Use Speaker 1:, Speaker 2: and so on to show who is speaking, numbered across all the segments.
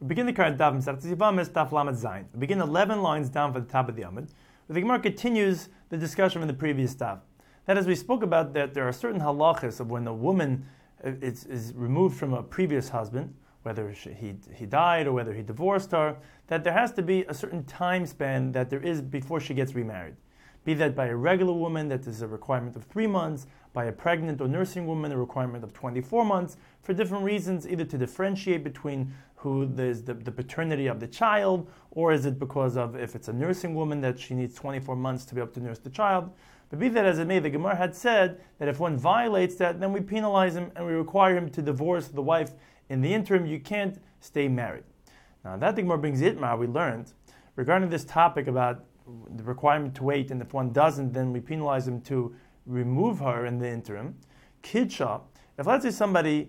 Speaker 1: We begin the current daf Masechet Yevamos, daf Lamed Zayin. We begin 11 lines down from the top of the Amud. The Gemara continues the discussion from the previous daf. That is, we spoke about that there are certain halachas of when a woman is removed from a previous husband, whether he died or whether he divorced her, that there has to be a certain time span that there is before she gets remarried. Be that by a regular woman, that is a requirement of 3 months, by a pregnant or nursing woman, a requirement of 24 months, for different reasons, either to differentiate between who is the paternity of the child, or is it because of, if it's a nursing woman, that she needs 24 months to be able to nurse the child. But be that as it may, the Gemara had said that if one violates that, then we penalize him and we require him to divorce the wife. In the interim, you can't stay married. Now that the Gemara brings Itmar, we learned, regarding this topic about the requirement to wait, and if one doesn't, then we penalize him to remove her in the interim. Kidsha, if let's say somebody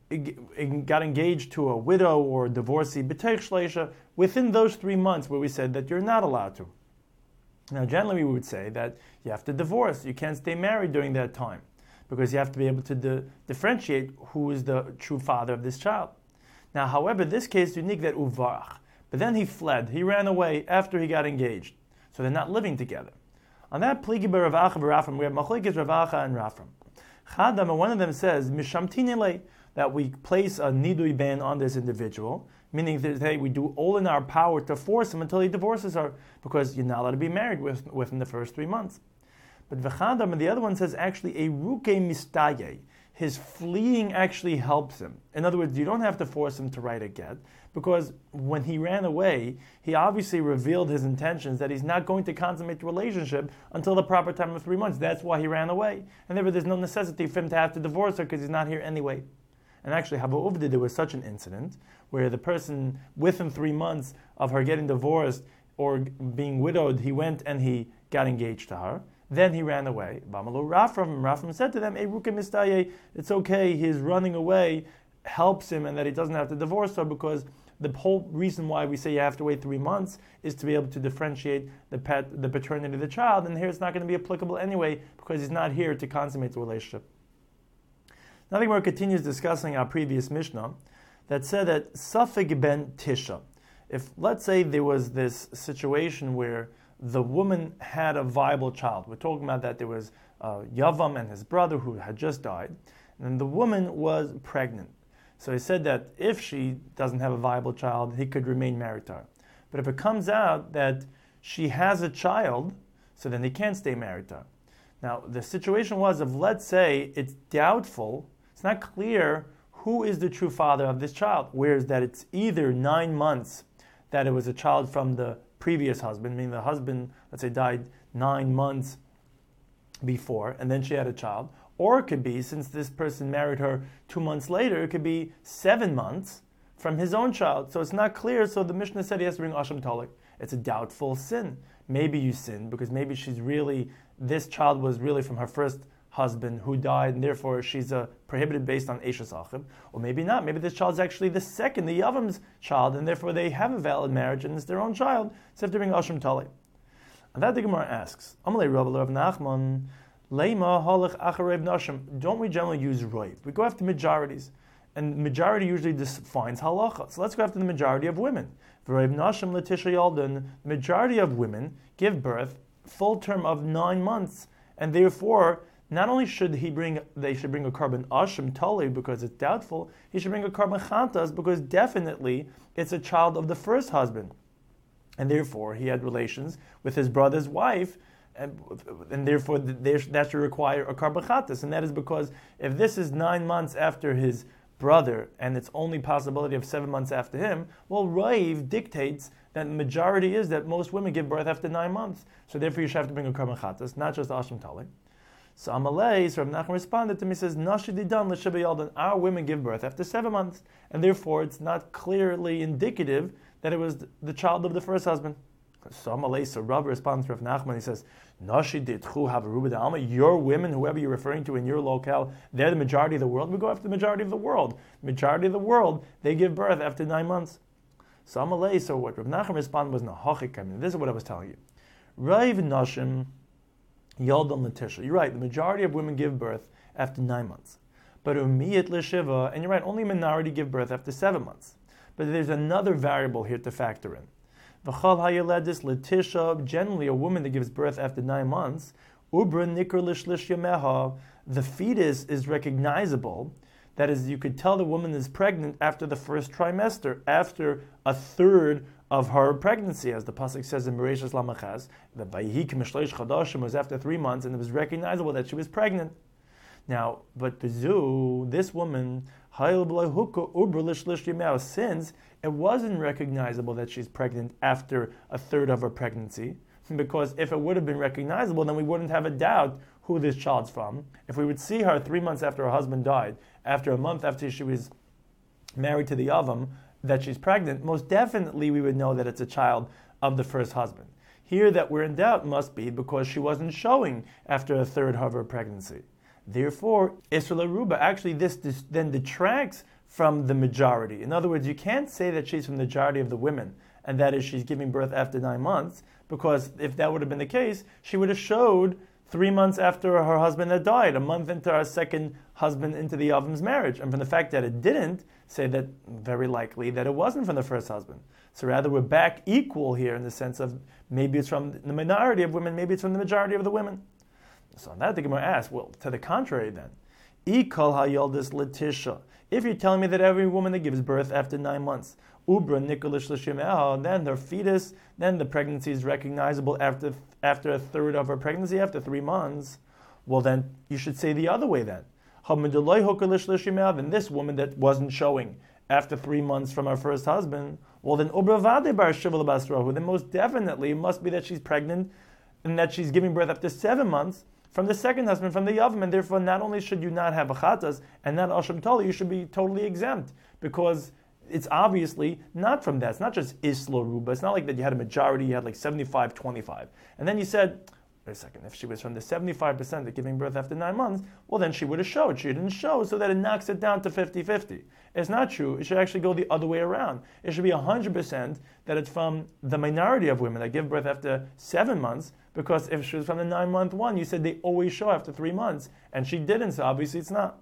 Speaker 1: got engaged to a widow or a divorcee, b'teich shleisha, within those 3 months where we said that you're not allowed to. Now generally we would say that you have to divorce, you can't stay married during that time, because you have to be able to differentiate who is the true father of this child. Now however, this case is unique that uvarach, but then he fled, he ran away after he got engaged, so they're not living together. On that pligi b'Ravacha v'Rafram, we have machlekes Ravacha and Rafram. Chadam, and one of them says mishamtinile, that we place a nidui ban on this individual, meaning that hey, we do all in our power to force him until he divorces her, because you're not allowed to be married within the first 3 months. But v'chadam, and the other one says actually a ruke mistaye, his fleeing actually helps him. In other words, you don't have to force him to write a get, because when he ran away, he obviously revealed his intentions that he's not going to consummate the relationship until the proper time of 3 months. That's why he ran away. And therefore there's no necessity for him to have to divorce her because he's not here anyway. And actually, Hava Uvda, there was such an incident where the person, within 3 months of her getting divorced or being widowed, he went and he got engaged to her. Then he ran away. Rafram said to them, it's okay, his running away helps him and that he doesn't have to divorce her, because the whole reason why we say you have to wait 3 months is to be able to differentiate the paternity of the child, and here it's not going to be applicable anyway because he's not here to consummate the relationship. Now the Gemara continues discussing our previous Mishnah that said that Safek ben Tisha, if let's say there was this situation where the woman had a viable child, we're talking about that there was Yavam and his brother who had just died, and the woman was pregnant. So he said that if she doesn't have a viable child, he could remain married to her. But if it comes out that she has a child, so then he can't stay married to her. Now the situation was, if let's say it's doubtful, it's not clear who is the true father of this child, whereas that it's either 9 months that it was a child from the previous husband, meaning the husband, let's say, died 9 months before, and then she had a child, or it could be, since this person married her 2 months later, it could be 7 months from his own child. So it's not clear, so the Mishnah said he has to bring Asham Talik. It's a doubtful sin. Maybe you sinned, because maybe this child was really from her first husband who died, and therefore she's prohibited based on Eishes Achim. Or maybe not. Maybe this child is actually the Yavam's child, and therefore they have a valid marriage, and it's their own child, so they have to bring Asham Tali. And that the Gemara asks, Amalei Rav Nachman, Leima halach acharev nashim. Don't we generally use roiv? We go after majorities, and majority usually defines halacha. So let's go after the majority of women. V'roiv nashim l'tisha yaldan. The majority of women give birth full term of 9 months, and therefore not only should they should bring a carbon ashim tali because it's doubtful, he should bring a carbon chantas because definitely it's a child of the first husband, and therefore he had relations with his brother's wife, and therefore that should require a carbon chantas, and that is because if this is 9 months after his brother and it's only possibility of 7 months after him, well, Raiv dictates that the majority is that most women give birth after 9 months, so therefore you should have to bring a carbon chantas, not just ashim tali. So Amalei, so Rav Nachman responded to me, says, Nashididan l'sheba yaldan, our women give birth after 7 months, and therefore it's not clearly indicative that it was the child of the first husband. So Amalei, so Rav responds to Rav Nachman, he says, Nashiditchu havaruba d'alma, your women, whoever you're referring to in your locale, they're the majority of the world. We go after the majority of the world. Majority of the world, they give birth after 9 months. So Amalei, so what Rav Nachman responded was, Nahachik, I mean, this is what I was telling you. Raiv nashim Yaldam Latisha. You're right, the majority of women give birth after 9 months. But Umiyat Lishiva, and you're right, only a minority give birth after 7 months. but there's another variable here to factor in. V'chal hayeledis letisha, generally a woman that gives birth after 9 months, ubra nikr lishlish yameha, the fetus is recognizable. That is, you could tell the woman is pregnant after the first trimester, after a third of her pregnancy, as the pasuk says in Bereshis Lamachas, the Vayihi K'mishleish Chadashim was after 3 months, and it was recognizable that she was pregnant. Now, but this woman, since it wasn't recognizable that she's pregnant after a third of her pregnancy, because if it would have been recognizable, then we wouldn't have a doubt who this child's from. If we would see her 3 months after her husband died, after a month after she was married to the Yavam, that she's pregnant, most definitely we would know that it's a child of the first husband. Here that we're in doubt must be because she wasn't showing after a third of her pregnancy. Therefore, Isra Ruba, actually this then detracts from the majority. In other words, you can't say that she's from the majority of the women, and that is she's giving birth after 9 months, because if that would have been the case, she would have showed 3 months after her husband had died, a month into her second husband into the Yavam's marriage. And from the fact that it didn't, say that very likely that it wasn't from the first husband. So rather we're back equal here in the sense of maybe it's from the minority of women, maybe it's from the majority of the women. So on that the Gemara asks, well, to the contrary then, Ikal hayaldis letisha. If you're telling me that every woman that gives birth after 9 months, ubra nikolish l'shimeh, then their fetus, then the pregnancy is recognizable after a third of her pregnancy, after 3 months, well then you should say the other way then. Then this woman that wasn't showing after 3 months from her first husband, well then then most definitely it must be that she's pregnant and that she's giving birth after 7 months from the second husband, from the Yavam, and therefore not only should you not have a chatas and not asham tali, you should be totally exempt, because it's obviously not from that. It's not just Isla Ruba. It's not like that you had a majority, you had like 75-25. And then you said, wait a second, if she was from the 75% that giving birth after 9 months, well then she would have showed. She didn't show, so that it knocks it down to 50-50. It's not true. It should actually go the other way around. It should be 100% that it's from the minority of women that give birth after 7 months, because if she was from the 9-month one, you said they always show after 3 months, and she didn't, so obviously it's not.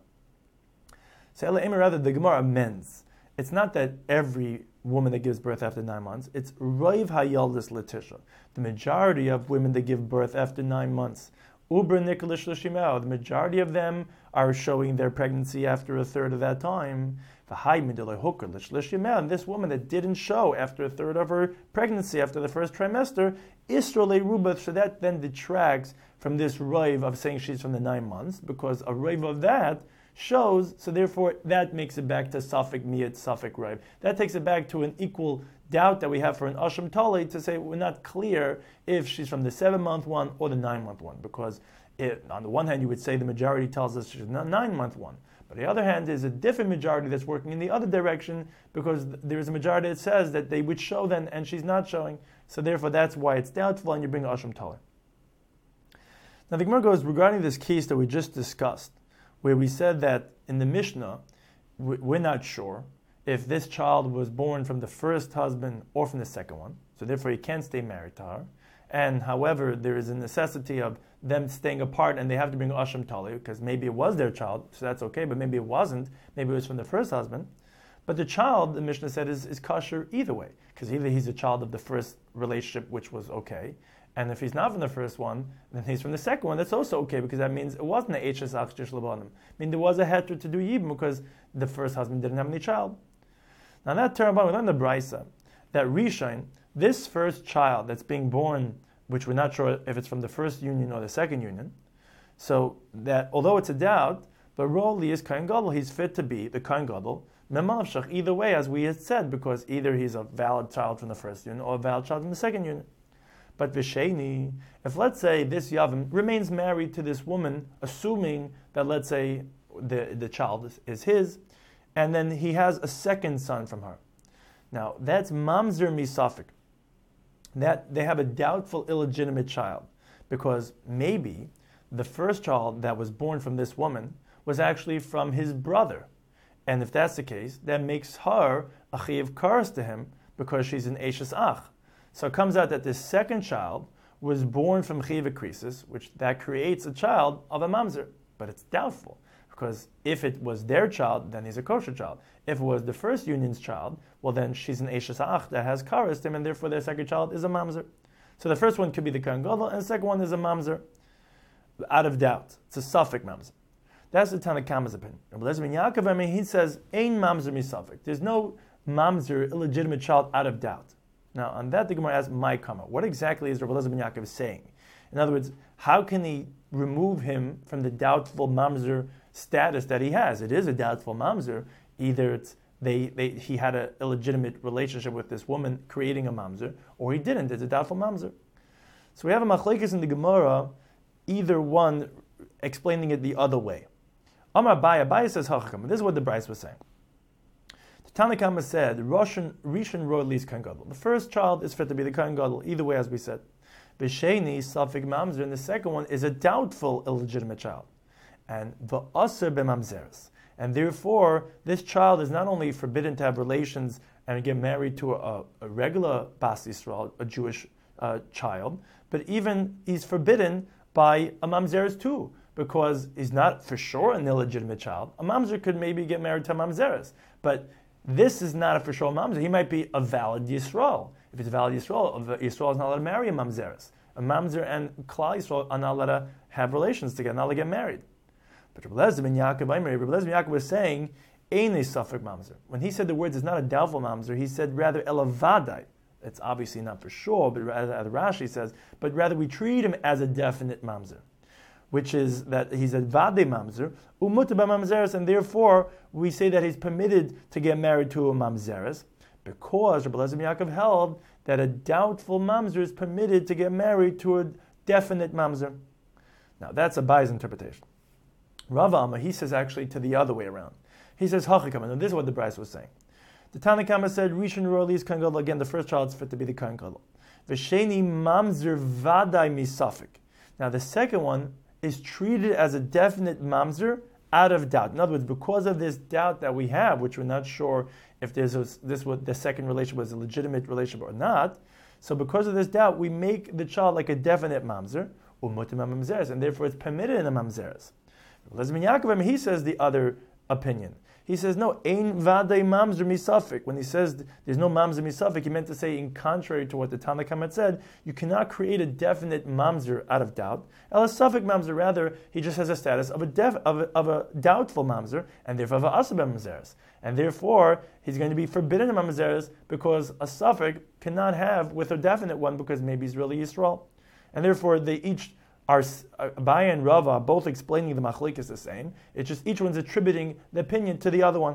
Speaker 1: So rather, the Gemara amends. It's not that every woman that gives birth after 9 months, it's Roiv Hayaldis Letisha. The majority of women that give birth after 9 months, Ubra Nikolish Lashimao, the majority of them are showing their pregnancy after a third of that time. And this woman that didn't show after a third of her pregnancy, after the first trimester, Israel Ruba, so that then detracts from this Roiv of saying she's from the 9 months, because a Roiv of that shows, so therefore that makes it back to Safek Miyat, Safek Roiv. That takes it back to an equal doubt that we have for an Asham Tali to say we're not clear if she's from the 7-month one or the 9-month one, because on the one hand you would say the majority tells us she's not 9-month one, but on the other hand there's a different majority that's working in the other direction, because there's a majority that says that they would show then and she's not showing, so therefore that's why it's doubtful and you bring Asham Tali. Now the Gemara goes regarding this case that we just discussed, where we said that in the Mishnah, we're not sure if this child was born from the first husband or from the second one, so therefore he can't stay married to her. And however, there is a necessity of them staying apart and they have to bring Asham Tali, because maybe it was their child, so that's okay, but maybe it wasn't, maybe it was from the first husband. But the child, the Mishnah said, is kosher either way, because either he's a child of the first relationship, which was okay, and if he's not from the first one, then he's from the second one. That's also okay, because that means it wasn't an Eishes Achshish Labanim. I mean, there was a heter to do Yibum because the first husband didn't have any child. Now that term, we learned the Brisa, that Rishon, this first child that's being born, which we're not sure if it's from the first union or the second union, so that although it's a doubt, but Roli is Kohen Gadol, he's fit to be the Kohen Gadol, Memavshach, either way, as we had said, because either he's a valid child from the first union or a valid child from the second union. But Visheni, if let's say this Yavim remains married to this woman, assuming that let's say the child is his, and then he has a second son from her. Now that's Mamzer Misafik. That they have a doubtful illegitimate child, because maybe the first child that was born from this woman was actually from his brother. And if that's the case, that makes her a Chiyav Karas to him, because she's an Eishes Ach. So it comes out that this second child was born from Chiyav Krisis, which that creates a child of a Mamzer. But it's doubtful, Because if it was their child, then he's a kosher child. If it was the first union's child, well then she's an Eshes Ach that has karistim, and therefore their second child is a mamzer. So the first one could be the Kohen Gadol, and the second one is a mamzer. Out of doubt. It's a suffix mamzer. That's the Tanna Kama's opinion. Rabbi Eliezer ben Yaakov, he says, Ein mamzer misafik. There's no mamzer, illegitimate child, out of doubt. Now, on that, the Gemara asks, my kama. What exactly is Rabbi Eliezer ben Yaakov saying? In other words, how can he remove him from the doubtful mamzer status that he has? It is a doubtful mamzer. Either it's he had an illegitimate relationship with this woman, creating a mamzer, or he didn't. It's a doubtful mamzer. So we have a machlekes in the Gemara, either one explaining it the other way. Amar Abaye says, Hachakam. This is what the Bryce was saying. The Tanna Kama said, Rishon Ro Lis Kohen Gadol. The first child is fit to be the Kohen Gadol, either way, as we said. B'sheni Safik Mamzer, and the second one is a doubtful illegitimate child. And V'aser b'mamzeres. And therefore, this child is not only forbidden to have relations and get married to a regular Bas Yisrael, a Jewish child, but even he's forbidden by a mamzeres too, because he's not for sure an illegitimate child. A mamzer could maybe get married to a mamzeres, but this is not a for sure mamzer. He might be a valid Yisrael. If it's a valid Yisrael, Yisrael is not allowed to marry a mamzeres. A mamzer and Klal Yisrael are not allowed to have relations together, not allowed to get married. But Rabbi Eliezer ben Yaakov was saying, Ein safek mamzer. When he said the words, it's not a doubtful mamzer, he said rather elavadai. It's obviously not for sure, but as Rashi says, but rather we treat him as a definite mamzer, which is that he's a vade mamzer, umuta b'mamzeres, and therefore we say that he's permitted to get married to a mamzeres, because Rabbi Eliezer ben Yaakov held that a doubtful mamzer is permitted to get married to a definite mamzer. Now that's Abaye's interpretation. Rav Amma, he says actually to the other way around. He says, Hachikam, and this is what the Bryce was saying. The Tanna Kama said, Rishon Ro Lis Kohen Gadol, again, the first child is fit to be the Kohen Gadol. V'sheni mamzer vadai misafik. Now the second one is treated as a definite mamzer out of doubt. In other words, because of this doubt that we have, which we're not sure if the second relationship was a legitimate relationship or not, so because of this doubt, we make the child like a definite mamzer, and therefore it's permitted in a mamzeres. Eliezer ben Yaakov, he says the other opinion. He says, no, ein vadei mamzer misafik. When he says there's no mamzer misafik, he meant to say, in contrary to what the Tanna Kama said, you cannot create a definite mamzer out of doubt. El safik mamzer, rather, he just has a status of a doubtful mamzer, and therefore of a aser b'mamzeres. And therefore, he's going to be forbidden in mamzeres because a safik cannot have with a definite one because maybe he's really Yisrael. And therefore, they each are Abaye and Rava both explaining the machlekes the same. It's just each one's attributing the opinion to the other one.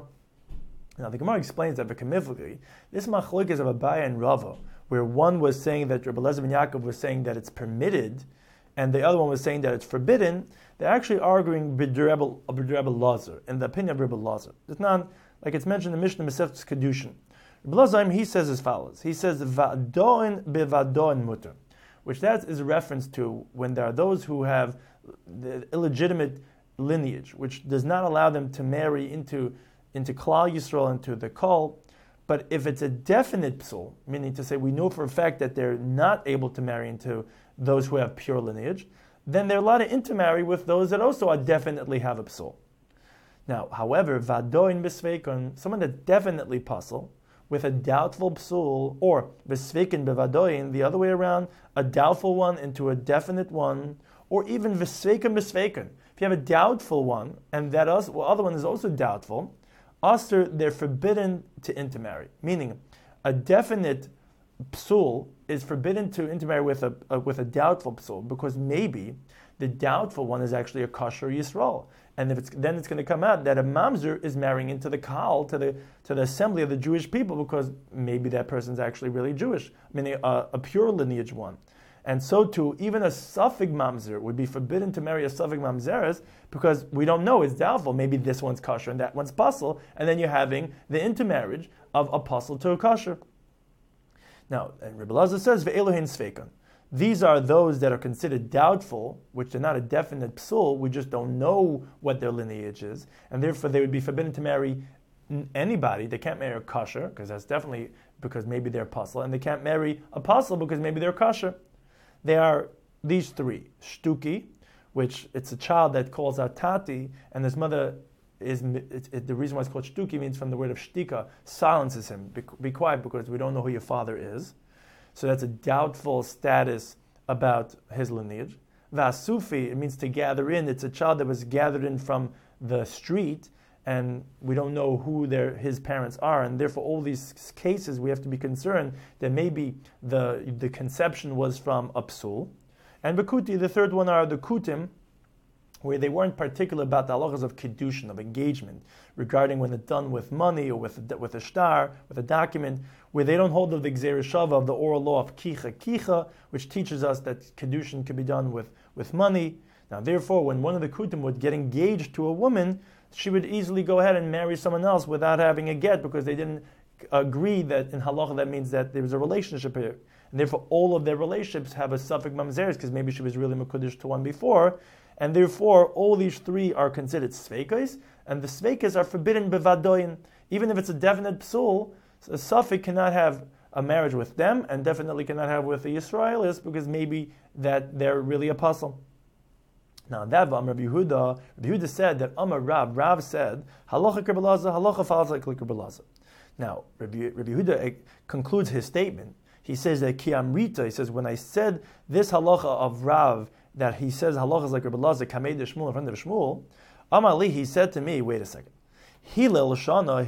Speaker 1: Now the Gemara explains that v'kamifli, this machlekes of Abaye and Rava, where one was saying that Rabbi Eliezer ben Yaakov was saying that it's permitted, and the other one was saying that it's forbidden, they're actually arguing b'Rebbe Lazar, in the opinion of Rebbe Lazar. It's not like it's mentioned in the Mishnah Masechtas Kedushin. Rebbe Lazar, he says as follows. He says va'doin bevadoin mutter, which that is a reference to when there are those who have the illegitimate lineage, which does not allow them to marry into Klal Yisrael, into the Kol. But if it's a definite psul, meaning to say we know for a fact that they're not able to marry into those who have pure lineage, then they're allowed to intermarry with those that also are definitely have a psul. Now, however, vadoin b'sveikon, someone that definitely puzzle, with a doubtful psul, or v'sveikin bevadoin, the other way around, a doubtful one into a definite one, or even v'sveikin b'sveikin. If you have a doubtful one, and that other one is also doubtful, they're forbidden to intermarry. Meaning, a definite psul is forbidden to intermarry with a doubtful psul, because maybe the doubtful one is actually a kosher Yisrael. And then it's going to come out that a mamzer is marrying into the kahal, to the assembly of the Jewish people, because maybe that person's actually really Jewish, meaning a pure lineage one. And so too, even a suffix mamzer would be forbidden to marry a suffix mamzeres, because we don't know, it's doubtful. Maybe this one's kosher and that one's pasul, and then you're having the intermarriage of a pasul to a kosher. Now, and Rebbe Lazar says, ve'elohin sveikan. These are those that are considered doubtful, which are not a definite psul. We just don't know what their lineage is, and therefore they would be forbidden to marry anybody. They can't marry a kosher, because that's definitely because maybe they're pasul, and they can't marry a pasul because maybe they're kosher. They are these three: shtuki, which it's a child that calls out Tati, and his mother the reason why it's called Shtuki means from the word of Shtika, silences him, be quiet because we don't know who your father is. So that's a doubtful status about his lineage. Vasufi, it means to gather in. It's a child that was gathered in from the street, and we don't know who his parents are, and therefore all these cases we have to be concerned that maybe the conception was from a psul. And Bekuti, the third one are the Kutim, where they weren't particular about the halachas of kiddushin, of engagement, regarding when it's done with money or with a shtar, with a document, where they don't hold of the gzeira shava, of the oral law of kicha, which teaches us that kiddushin can be done with money. Now, therefore, when one of the kutim would get engaged to a woman, she would easily go ahead and marry someone else without having a get, because they didn't agree that in halacha that means that there was a relationship here. And therefore, all of their relationships have a suffix mamzeres, because maybe she was really mekudesh to one before. And therefore, all these three are considered sveikos, and the sveikos are forbidden bevadoyin. Even if it's a definite psul, a suffix cannot have a marriage with them, and definitely cannot have with the Yisraelis, because maybe that they're really apostle. Now, that Rabbi Yehuda said that Amar Rav said, halacha kerbelaza, halacha falls like kerbelaza. Now, Rabbi Yehuda concludes his statement. He says that ki amrita, he says, when I said this halacha of Rav, that he says halachas like Rabbi Lazar, kamei de Shmuel, in front of Shmuel, Amali, he said to me, wait a second, Hillel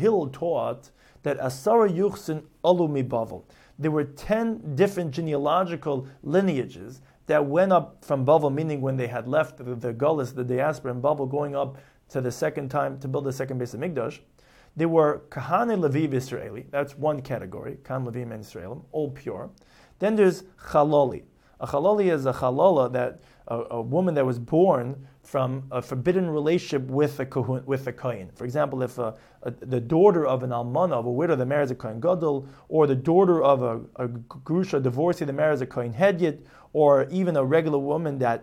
Speaker 1: taught that Asara Yuchsin Alu Mi Bavel. There were 10 different genealogical lineages that went up from Bavel, meaning when they had left the Gullus, the diaspora in Bavel, going up to the second time to build the second base of Mikdash. There were Kahane Leviv Israeli, that's one category, Kahan Levim and Israelim, all pure. Then there's Chaloli. A Chaloli is a Chalola, that a woman that was born from a forbidden relationship with a kohen. For example, if the daughter of an almana, of a widow that marries a kohen gadol, or the daughter of a grusha divorcee that marries a kohen hedyot, or even a regular woman that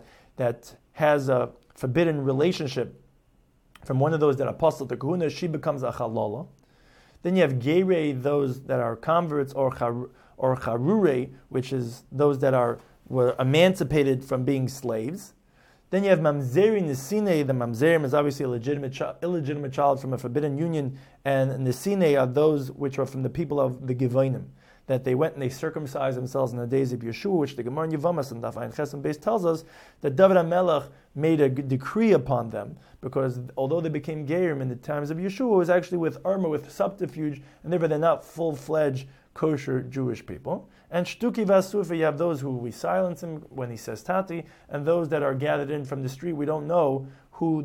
Speaker 1: has a forbidden relationship from one of those that are apostle to kahuna, she becomes a chalola. Then you have geirei, those that are converts, or charurei, which is those that were emancipated from being slaves. Then you have mamzeri nesine. The mamzerim is obviously a illegitimate child from a forbidden union, and nesine are those which are from the people of the Givonim, that they went and they circumcised themselves in the days of Yeshua, which the Gemara in Yevamos and Daf Ayin Ches Beis tells us that David HaMelech made a decree upon them, because although they became Gerim in the times of Yeshua, it was actually with armor, with subterfuge, and therefore they're not full-fledged kosher Jewish people. And Shtuki Vasufa, you have those who we silence him when he says Tati, and those that are gathered in from the street, we don't know who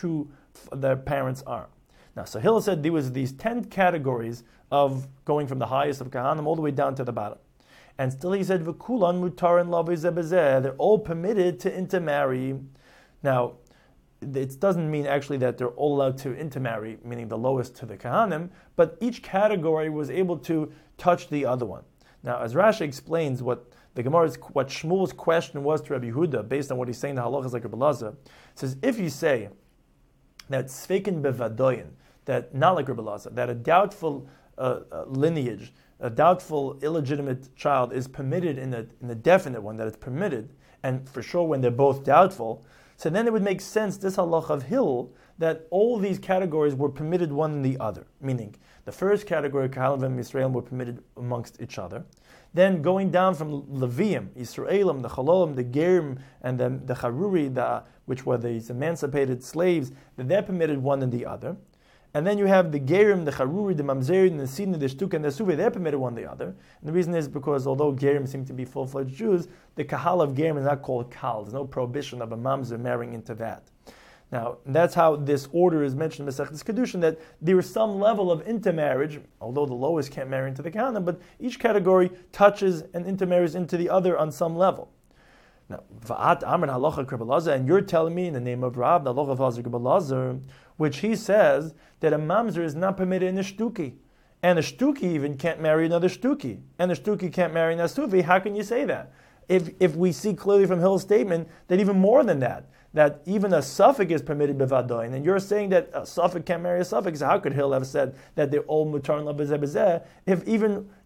Speaker 1: their parents are. Now, so Hillel said there was these 10 categories of going from the highest of Kahanim all the way down to the bottom. And still he said, V'kulan mutar and lavi zebezeh, they're all permitted to intermarry. Now, it doesn't mean actually that they're all allowed to intermarry, meaning the lowest to the Kahanim, but each category was able to touch the other one. Now, as Rashi explains what Shmuel's question was to Rabbi Yehuda, based on what he's saying, the halachas like Rabbi Lazar, says, if you say that sveikin bevadoyin, that not like Rabbi Lazar, that a doubtful lineage, a doubtful illegitimate child is permitted in the definite one, that it's permitted, and for sure when they're both doubtful, so then it would make sense, this halach of Hillel, that all these categories were permitted one and the other, meaning the first category, Kahanim and Yisraelim, were permitted amongst each other. Then going down from Leviim, Yisraelim, the Chalolim, the Gerim, and the Charuri, which were these emancipated slaves, that they're permitted one and the other. And then you have the Gerim, the Charuri, the Mamzeri, the Nesina, the Shtuk, and the Suvi, they're permitted one and the other. And the reason is because although Gerim seem to be full-fledged Jews, the Kahal of Gerim is not called Kal. There's no prohibition of a Mamzer marrying into that. Now, that's how this order is mentioned in Masechtas Kedushin, that there is some level of intermarriage, although the lowest can't marry into the Kahanim, but each category touches and intermarries into the other on some level. Now, Va'at Amr Halacha Kerbelaza, and you're telling me in the name of Rav, the Halacha of Kerbelaza, which he says that a mamzer is not permitted in a shtuki, and a shtuki even can't marry another shtuki, and a shtuki can't marry an asuvi. How can you say that? If we see clearly from Hillel's statement that even more than that even a suffix is permitted bevadoin, and you're saying that a suffix can't marry a suffix, so how could Hillel have said that they're all mutar and labezeh if even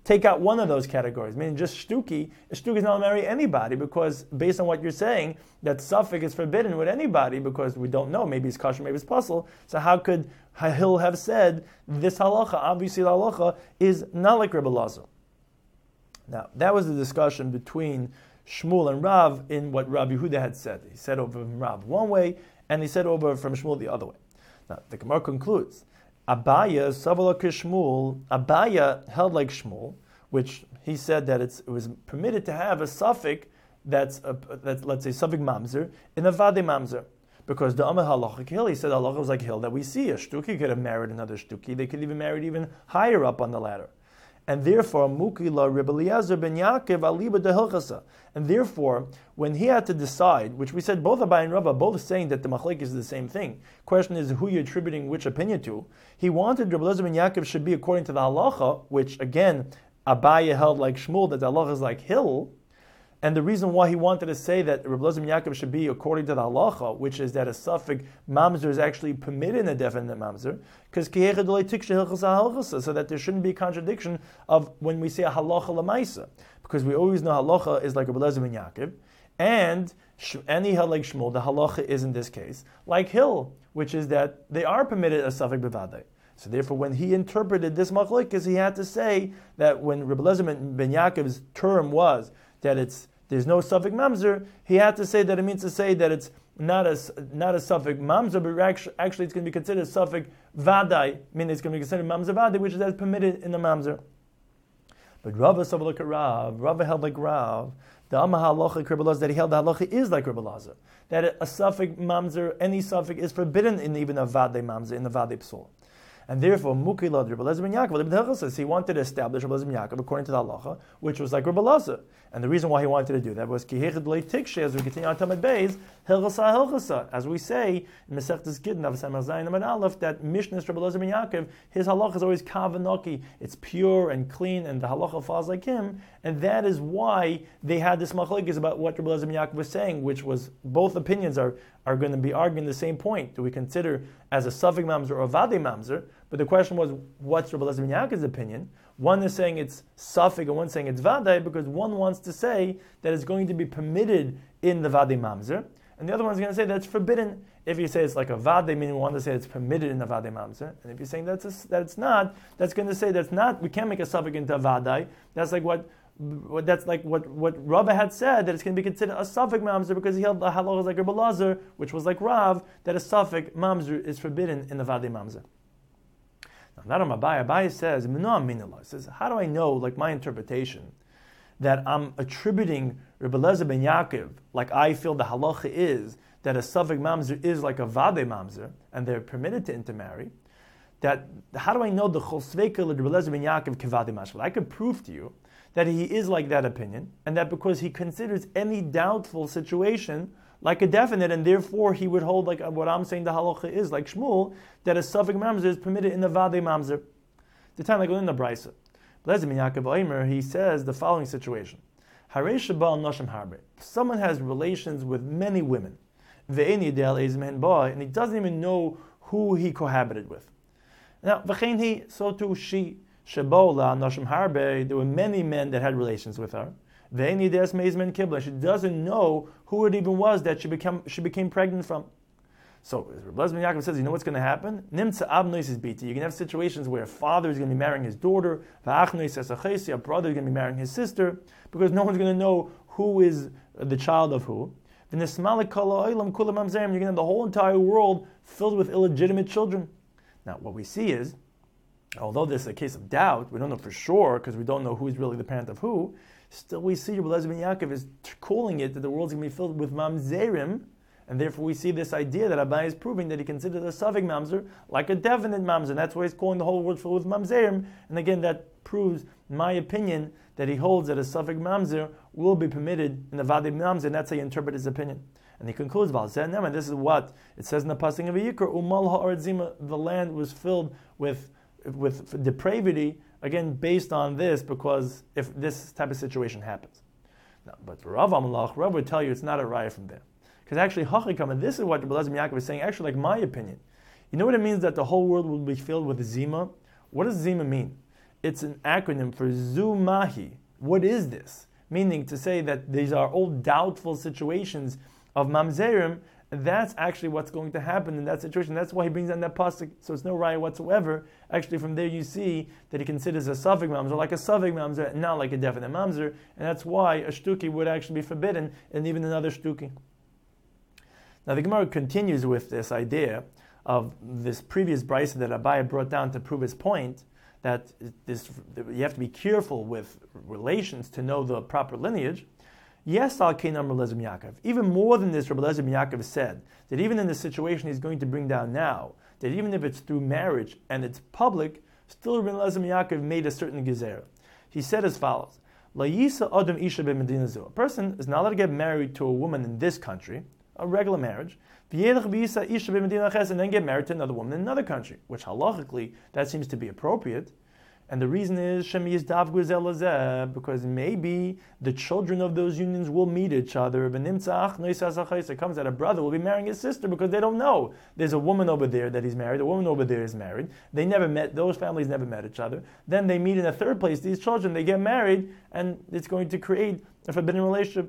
Speaker 1: take out one of those categories, meaning just shtuki. A shtuki is not marry anybody because based on what you're saying, that suffix is forbidden with anybody because we don't know. Maybe it's kosher, maybe it's puzzle. So how could Hillel have said this halacha? Obviously, the halacha is not like Rebbe Elazar. Now, that was the discussion between Shmuel and Rav in what Rabbi Yehuda had said. He said over from Rav one way, and he said over from Shmuel the other way. Now, the Gemara concludes, Abaya, Savala Shmuel, Abaya held like Shmuel, which he said that it was permitted to have a suffix that's let's say suffix mamzer in a vade mamzer. Because the Amah halachic hill, he said halacha was like hill that we see. A shtuki could have married another shtuki. They could even marry even higher up on the ladder. And therefore, Mukila Rebbe Eliezer ben Yaakov aliba de hilchasa. And therefore, when he had to decide, which we said both Abai and Rava both saying that the machlek is the same thing. Question is who you're attributing which opinion to. He wanted Rebbe Eliezer ben Yaakov should be according to the halacha, which again Abaye held like Shmuel that the halacha is like hill. And the reason why he wanted to say that Rebbe Eliezer ben Yaakov should be according to the halacha, which is that a suffix mamzer is actually permitted in a definite mamzer, because so that there shouldn't be a contradiction of when we say a halacha lemaisa, because we always know halacha is like Rebbe Eliezer ben Yaakov, and he held like Shmuel. The halacha is in this case like hill, which is that they are permitted a suffix bevadai. So therefore, when he interpreted this machlokes, he had to say that when Rebbe Eliezer ben Yaakov's term was that there's no suffix mamzer, he had to say that it means to say that it's not a suffix mamzer, but actually it's going to be considered a suffix vadai, meaning it's going to be considered mamzer vadai, which is as permitted in the mamzer. But Rava saw look at Rav. Rava held like Rav. The Amah halacha Rebbe Elazar that he held the halacha is like Rebbe Elazar, that a suffix mamzer, any suffix is forbidden in even a vadai mamzer, in the vadai psul. And therefore, Mukilad Rebbe Eliezer ben Yaakov says he wanted to establish Rebbe Eliezer ben Yaakov according to the halacha, which was like Rebbe Elazar. And the reason why he wanted to do that was Kihechad Lei Tikshe, as we continue on Tamid Beis, Hilchasa, as we say in Masechtas Gittin, Avasam Zayin Amad Aleph, that Mishnah Rebbe Eliezer ben Yaakov, his halacha is always kavanoki, it's pure and clean, and the halacha falls like him, and that is why they had this machlokes about what Rebbe Eliezer ben Yaakov was saying, which was both opinions are going to be arguing the same point. Do we consider as a suffix mamzer or a vade mamzer? But the question was, what's Rebbe Eliezer ben Yaakov's opinion? One is saying it's suffix and one saying it's vade, because one wants to say that it's going to be permitted in the vade mamzer, and the other one's going to say that it's forbidden. If you say it's like a vade, meaning we want to say it's permitted in the vade mamzer, and if you're saying that it's not, that's going to say that's not. We can't make a suffix into a vade. That's like what Rava had said, that it's going to be considered a suffix mamzer because he held the halacha like Rebbe Elazar, which was like Rav, that a suffix mamzer is forbidden in the vade mamzer. Now, not on Abaye says, how do I know, like my interpretation, that I'm attributing Rebbe Eliezer ben Yaakov, like I feel the halacha is, that a suffix mamzer is like a vade mamzer, and they're permitted to intermarry, that how do I know the chosveika Rebbe Eliezer ben Yaakov kevade mashal? I could prove to you that he is like that opinion, and that because he considers any doubtful situation like a definite, and therefore he would hold like what I'm saying the halacha is, like Shmuel, that a suffix mamzer is permitted in the vade mamzer. The time like in the brisa, Eliezer ben Yaakov Omer, he says the following situation: someone has relations with many women, and he doesn't even know who he cohabited with. Now, so too she. There were many men that had relations with her. She doesn't know who it even was that she became pregnant from. So Rebbe Eliezer ben Yaakov says, you know what's going to happen? You're going to have situations where a father is going to be marrying his daughter, a brother is going to be marrying his sister, because no one's going to know who is the child of who. You're going to have the whole entire world filled with illegitimate children. Now, what we see is, although this is a case of doubt, we don't know for sure because we don't know who is really the parent of who, still we see Rebbe Eliezer ben Yaakov is calling it that the world's going to be filled with mamzerim, and therefore we see this idea that Abai is proving that he considers a suffix mamzer like a definite mamzer, and that's why he's calling the whole world filled with mamzerim. And again, that proves my opinion that he holds that a suffix mamzer will be permitted in the vade mamzer, and that's how you interpret his opinion. And he concludes, and this is what it says in the passing of Vayikra, Umal ha'arad, the land was filled with depravity, again, based on this, because if this type of situation happens. Now, but for Rav Amalach, Rav would tell you it's not a raya from there. Because actually, Hachikam, and this is what Rebbe Eliezer ben Yaakov is saying, actually, like my opinion. You know what it means that the whole world will be filled with zima? What does zima mean? it's an acronym for Zumahi. What is this? Meaning to say that these are all doubtful situations of mamzerim. That's actually what's going to happen in that situation. That's why he brings down that pasuk. So it's no raya whatsoever. Actually, from there you see that he considers a suffix mamzer like a suffix mamzer, not like a definite mamzer, and that's why a shtuki would actually be forbidden, and even another shtuki. Now the Gemara continues with this idea of this previous brisa that Abaye brought down to prove his point that you have to be careful with relations to know the proper lineage. Yes, Al Kainam Rabbi Yaakov. Even more than this, Rabbi Yaakov said that even in the situation he's going to bring down now, that even if it's through marriage and it's public, still Rabbi Yaakov made a certain gezerah. He said as follows: La yisa adam isha b'medina zu. A person is not allowed to get married to a woman in this country, a regular marriage, and then get married to another woman in another country, which halachically that seems to be appropriate. And the reason is because maybe the children of those unions will meet each other. It comes that a brother will be marrying his sister because they don't know. There's a woman over there that he's married, a woman over there is married. They never met, those families never met each other. Then they meet in a third place, these children, they get married, and it's going to create a forbidden relationship.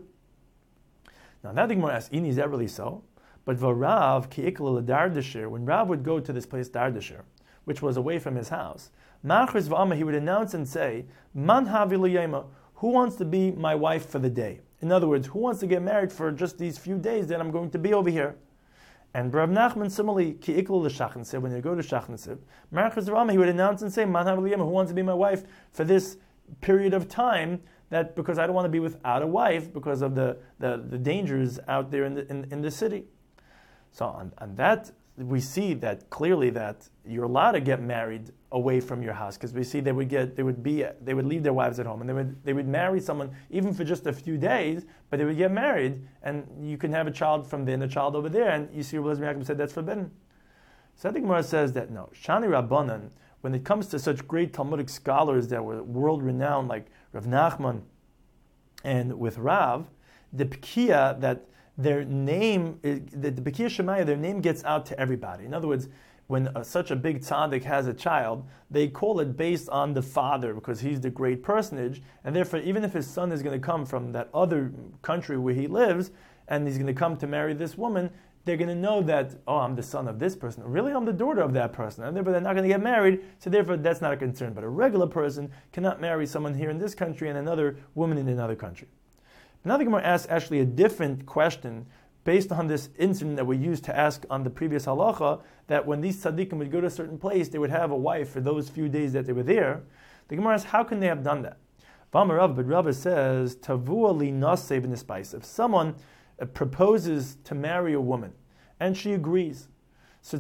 Speaker 1: Now that the Gemara asks, is that really so? But Varav ki'ikla Dardashir, when Rav would go to this place Dardashir, which was away from his house, Machris v'ama, he would announce and say, Man havi l'yema, who wants to be my wife for the day? In other words, who wants to get married for just these few days that I'm going to be over here? And Rav Nachman similarly, ki'ikla l'shachansev, when you go to shachansev, Machris v'ama, he would announce and say, Man havi l'yema, who wants to be my wife for this period of time, that because I don't want to be without a wife because of the dangers out there in the city. So on that, we see that clearly that you're allowed to get married away from your house, because we see they would leave their wives at home, and they would marry someone even for just a few days, but they would get married, and you can have a child from there and a child over there, and you see Rabbi Yaakov said that's forbidden. So I think Gemara says that no, Shani Rabbanan, when it comes to such great Talmudic scholars that were world renowned like Rav Nachman and with Rav, the Pekiya that their name, the Bekiya Shemaya, their name gets out to everybody. In other words, when such a big tzaddik has a child, they call it based on the father because he's the great personage, and therefore even if his son is going to come from that other country where he lives, and he's going to come to marry this woman, they're going to know that, oh, I'm the son of this person. Really, I'm the daughter of that person. And therefore, they're not going to get married, so therefore that's not a concern. But a regular person cannot marry someone here in this country and another woman in another country. Now the Gemara asks actually a different question based on this incident that we used to ask on the previous halacha, that when these tzaddikim would go to a certain place, they would have a wife for those few days that they were there. The Gemara asks, how can they have done that? But Rabbah says, Tavua li naseh b'nispais. If someone proposes to marry a woman, and she agrees, so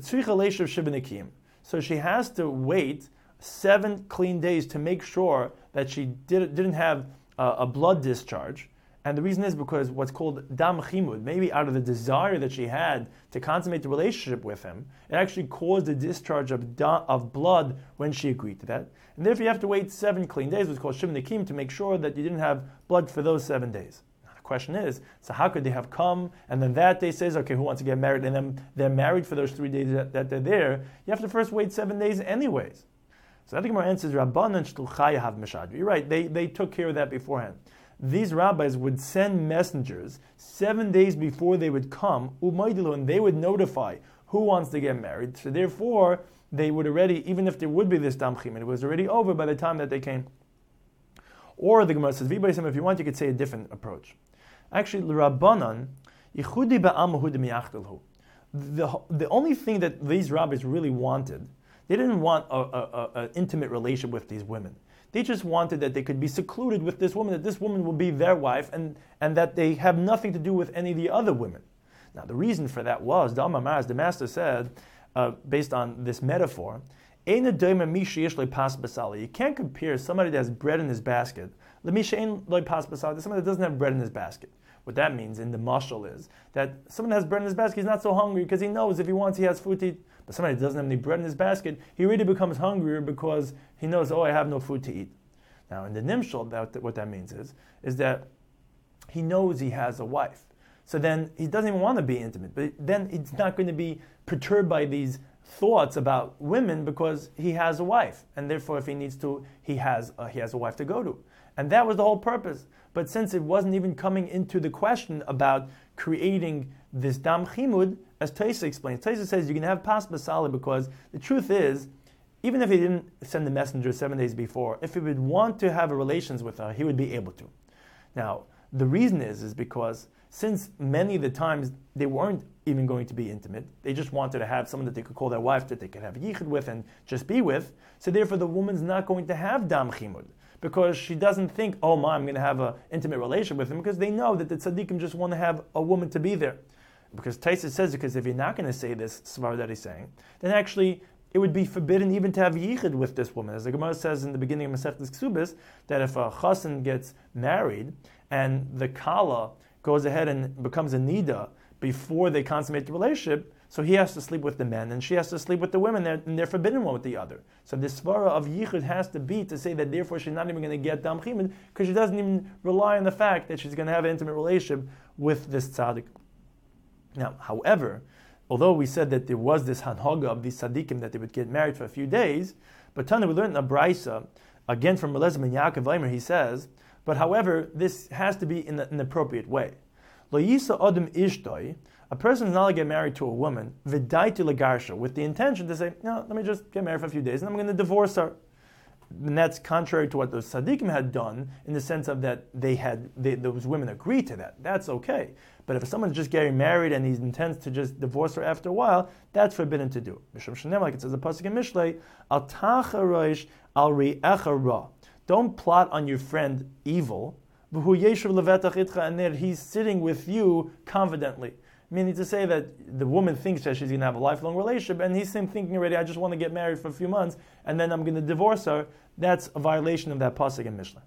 Speaker 1: she has to wait 7 clean days to make sure that she didn't have a blood discharge. And the reason is because what's called dam chimud, maybe out of the desire that she had to consummate the relationship with him, it actually caused a discharge of blood when she agreed to that. And therefore you have to wait 7 clean days, what's called shivin nekim, to make sure that you didn't have blood for those 7 days. Now the question is, so how could they have come, and then that day says, okay, who wants to get married, and then they're married for those 3 days that they're there, you have to first wait 7 days anyways. So I think my answer is, Rabbanan shluchai hav meshadri. You're right, they took care of that beforehand. These rabbis would send messengers 7 days before they would come, and they would notify who wants to get married. So therefore, they would already, even if there would be this dam chimud, it was already over by the time that they came. Or the Gemara says, if you want, you could say a different approach. Actually, l'Rabbanan, yichudi ba'amahu demiyachdelhu. The only thing that these rabbis really wanted, they didn't want an intimate relationship with these women. They just wanted that they could be secluded with this woman, that this woman will be their wife, and that they have nothing to do with any of the other women. Now, the reason for that was, the master said, based on this metaphor, you can't compare somebody that has bread in his basket to somebody that doesn't have bread in his basket. What that means in the mashal is that someone that has bread in his basket, he's not so hungry because he knows if he wants, he has food to eat. But somebody that doesn't have any bread in his basket, he really becomes hungrier because he knows, oh, I have no food to eat. Now, in the nimshal, what that means is that he knows he has a wife. So then he doesn't even want to be intimate, but then he's not going to be perturbed by these thoughts about women because he has a wife, and therefore if he needs to, he has a wife to go to. And that was the whole purpose. But since it wasn't even coming into the question about creating this dam chimud, as Taisa explains, Taisa says you can have pas basali because the truth is, even if he didn't send the messenger 7 days before, if he would want to have relations with her, he would be able to. Now, the reason is because since many of the times they weren't even going to be intimate, they just wanted to have someone that they could call their wife, that they could have yichud with and just be with, so therefore the woman's not going to have dam chimud, because she doesn't think, oh my, I'm going to have an intimate relation with him, because they know that the tzaddikim just want to have a woman to be there. Because Taisa says, because if you're not going to say this svar that he's saying, then actually it would be forbidden even to have yichud with this woman. As the Gemara says in the beginning of Masechtas Ksubis, that if a chassan gets married and the kala goes ahead and becomes a nida before they consummate the relationship, so he has to sleep with the men and she has to sleep with the women, and they're forbidden one with the other. So the svara of yichud has to be to say that therefore she's not even going to get dam chimud, because she doesn't even rely on the fact that she's going to have an intimate relationship with this tzaddik. Now, however, although we said that there was this hanhaga of these tzaddikim that they would get married for a few days, but Tana, we learned in a brisa, again from Elazar ben Yaakov Eimer, he says, but however, this has to be in an appropriate way. Lo yisa adam ishtoi, a person is not going to get married to a woman, v'daitu legarsha, with the intention to say, no, let me just get married for a few days and I'm going to divorce her. And that's contrary to what those tzaddikim had done, in the sense of that those women agreed to that. That's okay. But if someone's just getting married and he intends to just divorce her after a while, that's forbidden to do. Mishum shenem, like it says the pasuk in Mishlei, al tacharosh al ri'echa ra. Don't plot on your friend evil, v'hu yeshuv levetach itcha, and that he's sitting with you confidently. Meaning to say that the woman thinks that she's going to have a lifelong relationship, and he's thinking already, I just want to get married for a few months, and then I'm going to divorce her. That's a violation of that pasuk in Mishlei.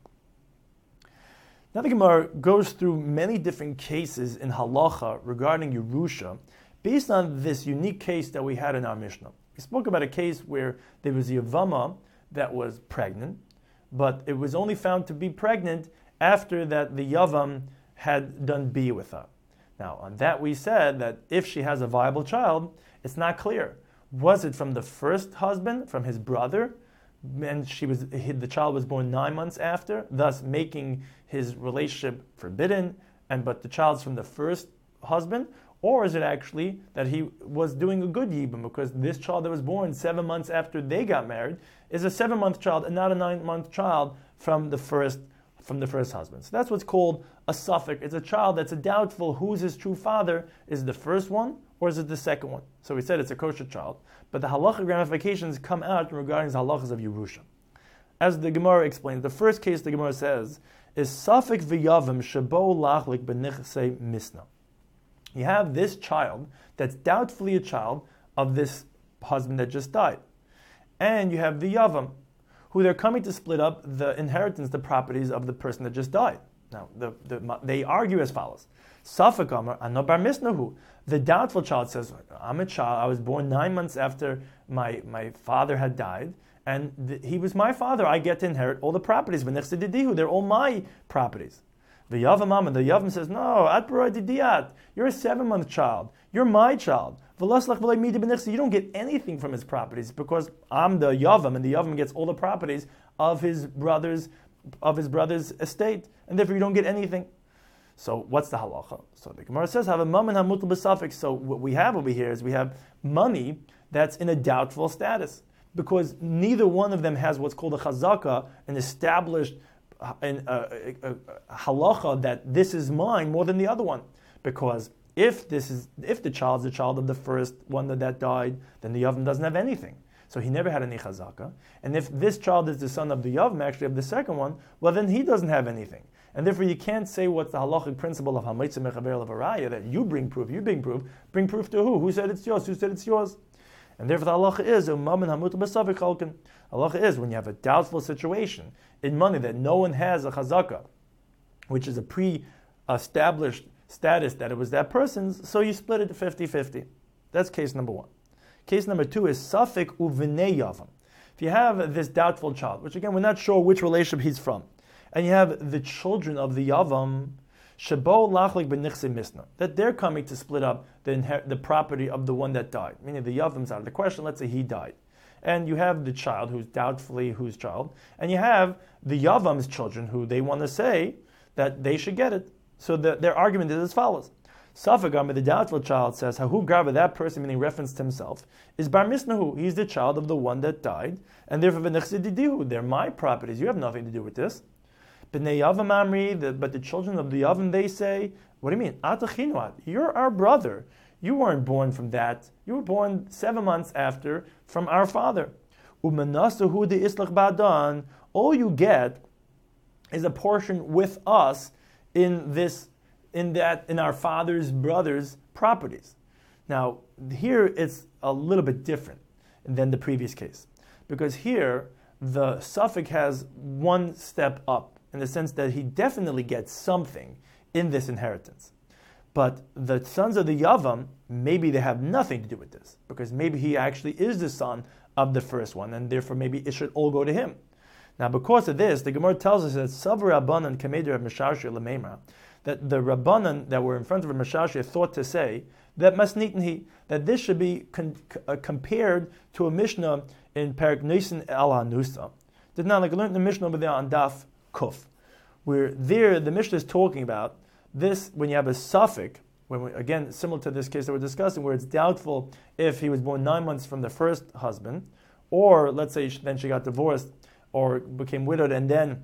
Speaker 1: Now the Gemara goes through many different cases in halacha regarding Yerusha, based on this unique case that we had in our Mishnah. We spoke about a case where there was a Yavama that was pregnant, but it was only found to be pregnant after that the Yavam had done B with her. Now, on that we said that if she has a viable child, it's not clear. Was it from the first husband, from his brother, and the child was born 9 months after, thus making his relationship forbidden, but the child's from the first husband? Or is it actually that he was doing a good yibum, because this child that was born 7 months after they got married is a 7-month child and not a 9-month child from the first husband. So that's what's called a suffix. It's a child that's a doubtful who's his true father. Is it the first one or is it the second one? So we said it's a kosher child, but the halachic ramifications come out regarding the halachas of Yerusha. As the Gemara explains, the first case the Gemara says is suffix v'yavim shabo lachlik b'nichsei misna. You have this child that's doubtfully a child of this husband that just died, and you have the yavam, who they're coming to split up the inheritance, the properties of the person that just died. Now, they argue as follows. Safek Amar, Ano bar misnahu. The doubtful child says, I'm a child, I was born 9 months after my father had died, and he was my father, I get to inherit all the properties. They're all my properties. The Yavam says, no, at didiat, you're a 7-month child, you're my child. You don't get anything from his properties, because I'm the Yavam, and the Yavam gets all the properties of his brother's estate, and therefore you don't get anything. So what's the halacha? So the Gemara says, have a mammon hamutal b'safek. So what we have over here is we have money that's in a doubtful status, because neither one of them has what's called a chazaka, an established halacha that this is mine more than the other one. Because if the child's the child of the first one that died, then the Yavam doesn't have anything. So he never had any chazaka. And if this child is the son of the Yavam, actually of the second one, well then he doesn't have anything. And therefore you can't say what's the halachic principle of hamaitza mechaber levaraya, that you bring proof bring proof to who? Who said it's yours? Who said it's yours? And therefore the halacha is halacha is when you have a doubtful situation in money that no one has a chazaka, which is a pre-established status that it was that person's, so you split it to 50-50. That's case number one. Case number two is safek uvinei yavam. If you have this doubtful child, which again we're not sure which relationship he's from, and you have the children of the yavam, Shabo lachlik b'nichse misna, that they're coming to split up the property of the one that died, meaning the Yavam's out of the question. Let's say he died. And you have the child who's doubtfully whose child, and you have the Yavam's children who they want to say that they should get it. So their argument is as follows. Safagam, the doubtful child, says, Hahu Garba, that person, meaning reference to himself, is Bar Misnahu. He's the child of the one that died, and therefore they're my properties. You have nothing to do with this. B'nei Yavam Amri, but the children of the Yavam, they say, what do you mean? Atachinuat, you're our brother. You weren't born from that. You were born 7 months after from our father. Umanasahu de islach ba'dan, all you get is a portion with us in our father's brother's properties. Now, here it's a little bit different than the previous case, because here the suffix has one step up in the sense that he definitely gets something in this inheritance. But the sons of the Yavam, maybe they have nothing to do with this, because maybe he actually is the son of the first one, and therefore maybe it should all go to him. Now, because of this, the Gemara tells us that Savra Rabbanan Kameder of Meshashir Lememra, that the Rabbanan that were in front of Meshashir thought to say that Masnitinhi, that this should be compared to a Mishnah in Perek Nisan El Hanusa. Did not like learn the Mishnah over there on Daf Kuf, where there the Mishnah is talking about this when you have a suffix, again similar to this case that we're discussing, where it's doubtful if he was born 9 months from the first husband, or let's say then she got divorced or became widowed, and then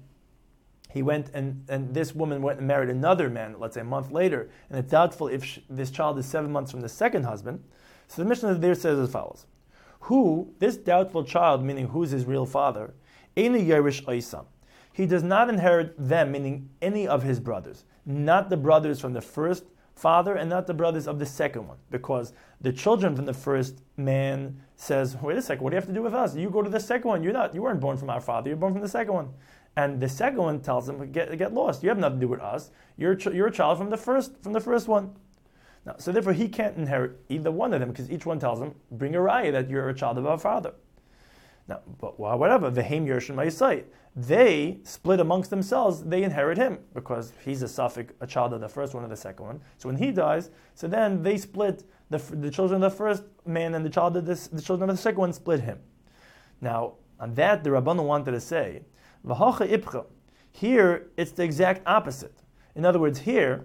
Speaker 1: he went and this woman went and married another man, let's say a month later, and it's doubtful if this child is 7 months from the second husband. So the Mishnah there says as follows: Who, this doubtful child, meaning who's his real father, Eini Yerish Oisam, he does not inherit them, meaning any of his brothers, not the brothers from the first father and not the brothers of the second one, because the children from the first man says, wait a second, what do you have to do with us? You go to the second one. You weren't born from our father. You're born from the second one. And the second one tells him, get lost. You have nothing to do with us. You're a child from the first one. Now, so therefore, he can't inherit either one of them, because each one tells him, bring a raya that you're a child of our father. Now, but whatever, v'heim yershim ma'isai, they split amongst themselves. They inherit him because he's a suffix, a child of the first one or the second one. So when he dies, so then they split the children of the first man and the children of the second one split him. Now, on that, the Rabbanan wanted to say, v'hacha ipcha. Here, it's the exact opposite. In other words, here,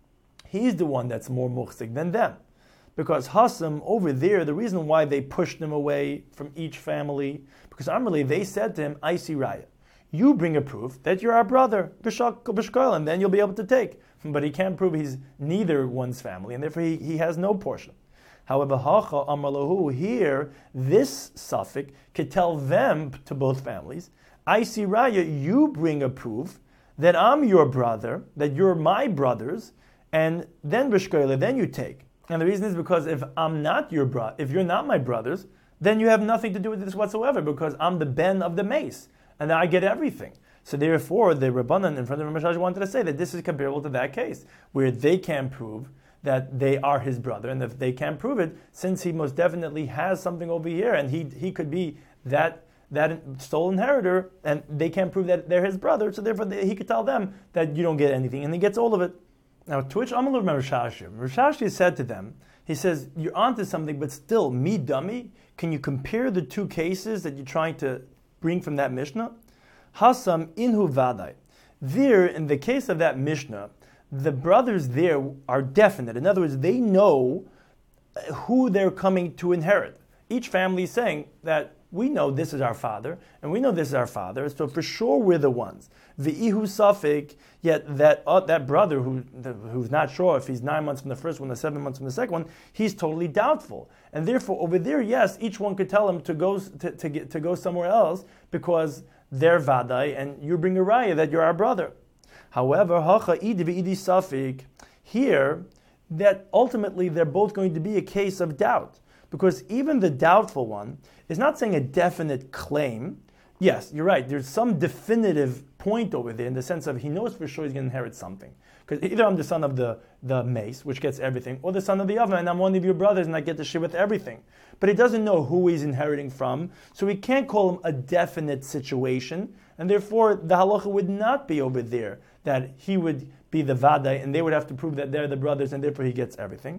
Speaker 1: he's the one that's more muhsik than them. Because Hassam, over there, the reason why they pushed him away from each family, because Amrli, they said to him, I see Raya. You bring a proof that you're our brother, Bishkoil, and then you'll be able to take. But he can't prove he's neither one's family, and therefore he has no portion. However, Hacha Amrlahu, here, this suffix could tell them, to both families, I see Raya, you bring a proof that I'm your brother, that you're my brothers, and then Bishkoil, then you take. And the reason is because if I'm not your if you're not my brothers, then you have nothing to do with this whatsoever, because I'm the ben of the mace, and I get everything. So therefore, the Rabbanan in front of Rav wanted to say that this is comparable to that case, where they can't prove that they are his brother, and if they can't prove it, since he most definitely has something over here, and he could be that sole inheritor, and they can't prove that they're his brother, so therefore he could tell them that you don't get anything, and he gets all of it. Now, to which Amalur Rishashi said to them, he says, you're onto something, but still, me dummy, can you compare the two cases that you're trying to bring from that Mishnah? Hasam inhu vadai. There, in the case of that Mishnah, the brothers there are definite. In other words, they know who they're coming to inherit. Each family is saying that we know this is our father, and we know this is our father, so for sure we're the ones. The ihu suffix, yet that brother who's not sure if he's 9 months from the first one or 7 months from the second one, he's totally doubtful. And therefore, over there, yes, each one could tell him to go somewhere else because they're vadai, and you bring a raya that you're our brother. However, hacha idi v'idi suffix, here, that ultimately they're both going to be a case of doubt. Because even the doubtful one is not saying a definite claim. Yes, you're right. There's some definitive point over there in the sense of he knows for sure he's going to inherit something. Because either I'm the son of the mace, which gets everything, or the son of the oven, and I'm one of your brothers and I get to share with everything. But he doesn't know who he's inheriting from, so we can't call him a definite situation. And therefore, the halacha would not be over there, that he would be the vadai, and they would have to prove that they're the brothers, and therefore he gets everything.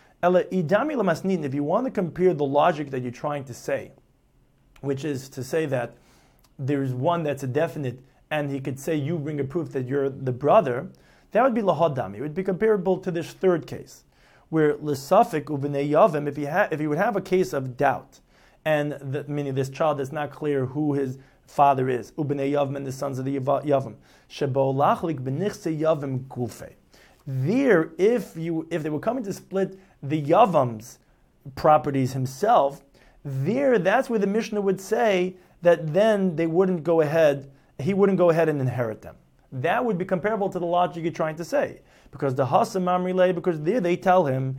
Speaker 1: If you want to compare the logic that you're trying to say, which is to say that there's one that's a definite, and he could say you bring a proof that you're the brother, that would be lahadami. It would be comparable to this third case, where l'safik ubnei yavim, if he would have a case of doubt, and meaning this child is not clear who his father is, ubnei yavim, and the sons of the yavim, shebo lachlik benichse yavim gulfe. There, if they were coming to split the yavam's properties himself, that's where the Mishnah would say that then he wouldn't go ahead and inherit them. That would be comparable to the logic you're trying to say. Because the Hasam Amrile, because there they tell him,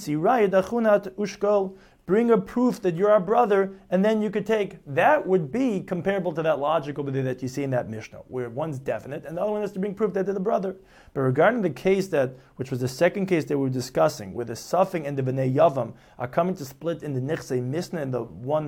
Speaker 1: bring a proof that you're our brother, and then you could take. That would be comparable to that logic over there that you see in that Mishnah, where one's definite, and the other one has to bring proof that they're the brother. But regarding the case which was the second case that we were discussing, where the Safing and the Bnei Yavam are coming to split in the Nichsei Mishnah, and the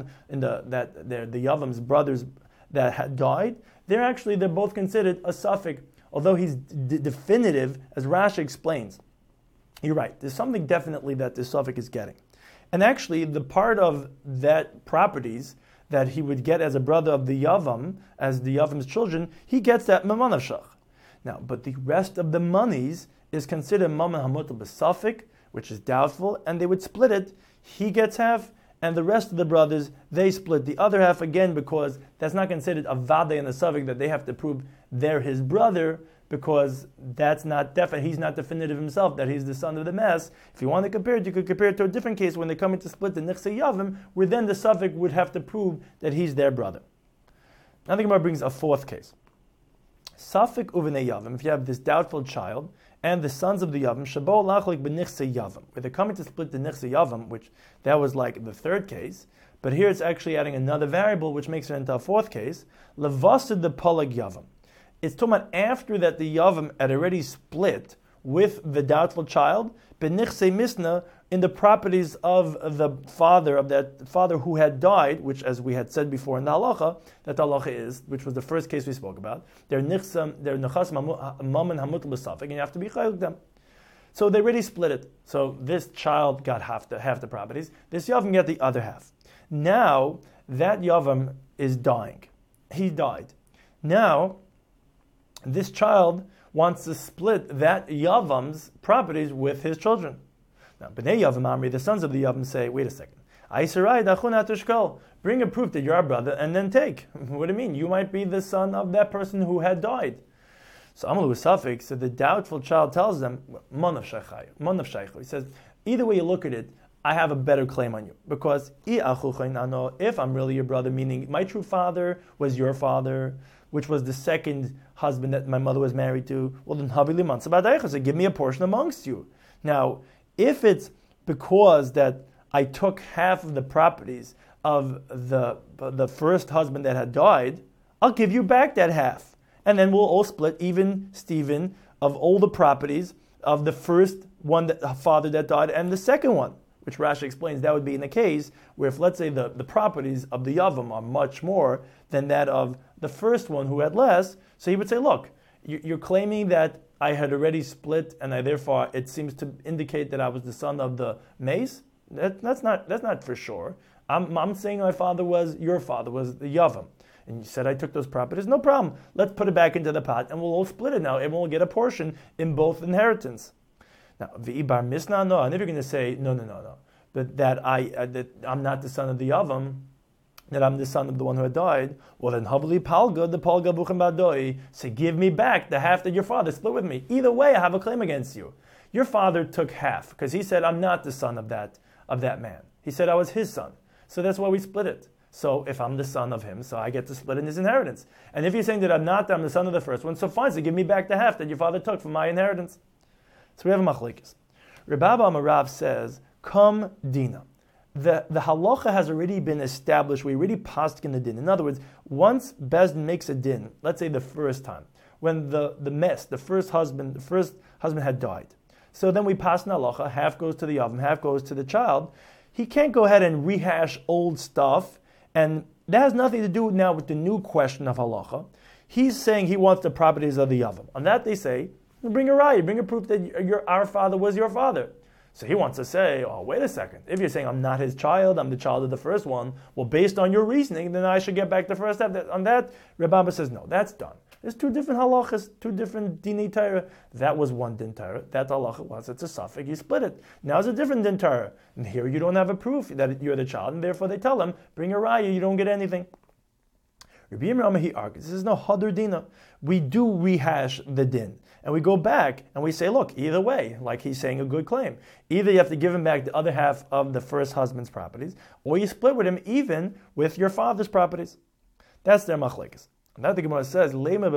Speaker 1: Yavam's brothers that had died, they're both considered a Safik, although he's definitive, as Rashi explains. You're right, there's something definitely that the Safik is getting. And actually, the part of that properties that he would get as a brother of the Yavam, as the Yavam's children, he gets that Maman of Shach. Now, but the rest of the monies is considered Maman Hamutal B'Safik, which is doubtful, and they would split it. He gets half, and the rest of the brothers, they split the other half again, because that's not considered a Vade in the Safik, that they have to prove they're his brother, because that's not definite. He's not definitive himself that he's the son of the mess. If you want to compare it, you could compare it to a different case when they come in to split the Nichsei Yavim, where then the Safik would have to prove that he's their brother. Now the Gemara brings a fourth case. Safik uvnei Yavim, if you have this doubtful child, and the sons of the Yavim, Shabo lachlik b'Nichsei Yavim, where they're coming to split the Nichsei Yavim, which that was like the third case, but here it's actually adding another variable, which makes it into a fourth case, Levasid the Polag Yavim. It's talking about after that the Yavam had already split with the doubtful child, b'nichsei misna, in the properties of that father who had died, which, as we had said before in the halacha, that the halacha is, which was the first case we spoke about, they're nechas maman hamutal b'safik, and you have to be chaylik them. So they already split it. So this child got half the properties. This Yavam got the other half. Now that Yavam is dying. He died. Now this child wants to split that Yavam's properties with his children. Now, Bnei Yavam Amri, the sons of the Yavam, say, wait a second. Bring a proof that you're our brother, and then take. What do you mean? You might be the son of that person who had died. So Amalu Safik, so the doubtful child tells them, Mon of Shaycho. He says, either way you look at it, I have a better claim on you. Because if I'm really your brother, meaning my true father was your father, which was the second husband that my mother was married to, well then Havili Mansabadaicha, so give me a portion amongst you. Now, if it's because that I took half of the properties of the first husband that had died, I'll give you back that half. And then we'll all split, even Stephen, of all the properties of the first one, father that died, and the second one, which Rashi explains that would be in the case where if, let's say, the properties of the Yavam are much more than that of the first one who had less, so he would say, look, you're claiming that I had already split, and therefore it seems to indicate that I was the son of the mace. That's not for sure. I'm saying my father was your father, was the Yavam. And you said I took those properties, no problem. Let's put it back into the pot, and we'll all split it now, and we'll get a portion in both inheritance. Now, v'ibar misna, no, and if you're going to say, no, but that I'm not the son of the Yavam, that I'm the son of the one who had died, well then, Havli Palga, the Palga Buchem Badoi, say, give me back the half that your father split with me. Either way, I have a claim against you. Your father took half, because he said, I'm not the son of that man. He said I was his son. So that's why we split it. So if I'm the son of him, so I get to split in his inheritance. And if you're saying that I'm the son of the first one, so fine, so give me back the half that your father took from my inheritance. So we have a machlekes. Rebbe Amarav says, Come Dina. The halacha has already been established. We already passed in the din. In other words, once Bezdin makes a din, let's say the first time, when the first husband had died. So then we pass in halacha, half goes to the Yavam, half goes to the child. He can't go ahead and rehash old stuff, and that has nothing to do now with the new question of halacha. He's saying he wants the properties of the Yavam. On that they say, bring a raya, bring a proof that our father was your father. So he wants to say, oh, wait a second. If you're saying I'm not his child, I'm the child of the first one, well, based on your reasoning, then I should get back the first step. On that, Reb Abba says, no, that's done. There's two different halachas, two different dinei Torah. That was one din Torah. That halacha was, it's a suffix, you split it. Now it's a different din Torah. And here you don't have a proof that you're the child, and therefore they tell him, bring a raya, you don't get anything. Rabbi Yirmiyah, he argues, this is no hadar dina. We do rehash the din. And we go back and we say, look, either way, like he's saying a good claim. Either you have to give him back the other half of the first husband's properties, or you split with him even with your father's properties. That's their machlekes. And that the Gemara says,